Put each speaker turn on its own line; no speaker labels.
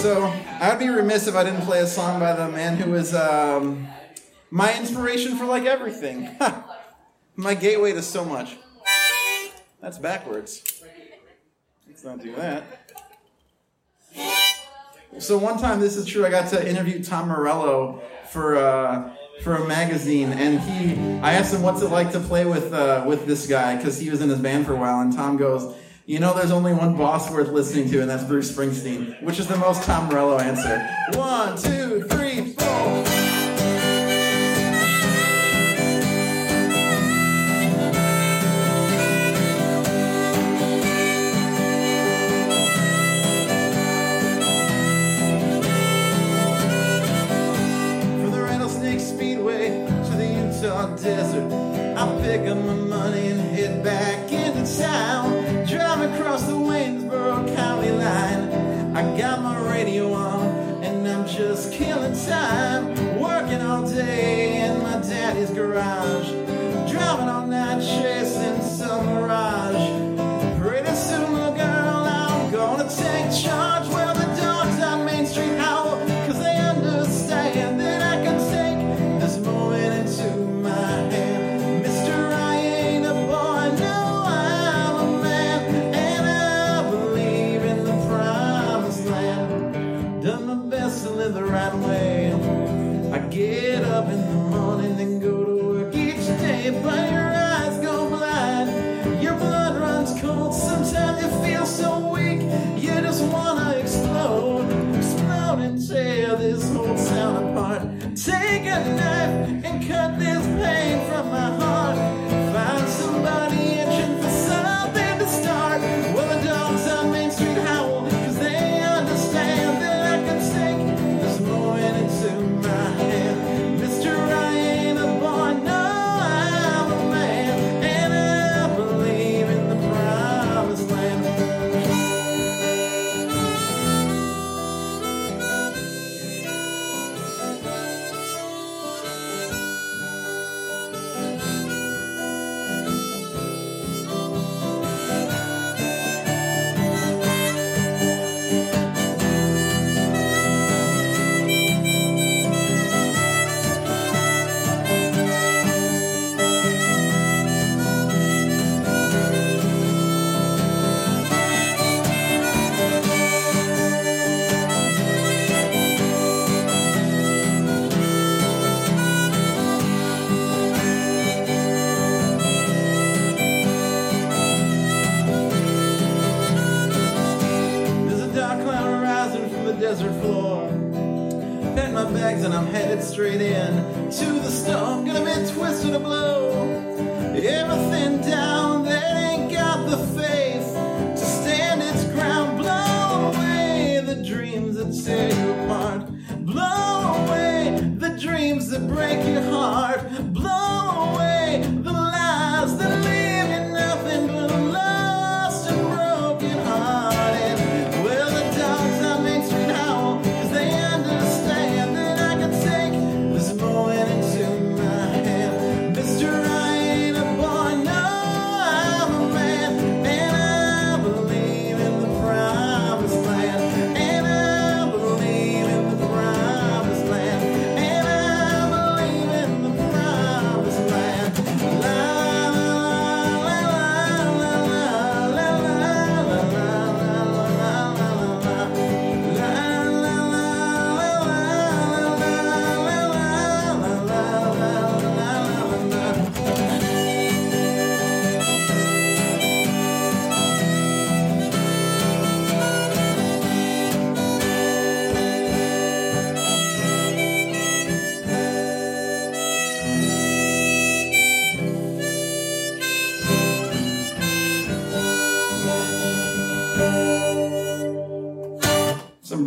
So I would be remiss if I didn't play a song by the man who was my inspiration for like everything. My gateway to so much. That's backwards. Let's not do that. So one time, this is true, I got to interview Tom Morello for a magazine, and I asked him what's it like to play with this guy, because he was in his band for a while, and Tom goes, you know there's only one boss worth listening to, and that's Bruce Springsteen, which is the most Tom Morello answer. 1, 2, 3, 4. Desert, I'll pick up my money and head back into town. Drive across the Waynesboro County line. I got my radio on and I'm just killing time. Working all day in my daddy's garage. Driving all night chasing some mirage. Pretty soon, little girl, I'm gonna take charge. Well, the dogs on Main Street howl, cause they understand that I can take this moment into my hand. Mister, I ain't a boy, no, I'm a man, and I believe in the promised land. Done my best to live the right way. I get up in the morning and go to work each day, but your eyes go blind, your blood runs cold. Sometimes you feel so weak, you just wanna explode and tear this whole town apart. Take a knife and cut this pain from my heart. Find somebody itching for something to start. Well, the dogs on Main Street howl, cause they understand that I can take this moment into my hand. Mister, I ain't a boy, no, I'm a man, and I believe in the promised land. Desert floor. Pack my bags and I'm headed straight in to the storm. Gonna be twisted to blow everything down that ain't got the faith to stand its ground. Blow away the dreams that tear you apart. Blow away the dreams that break your heart. Blow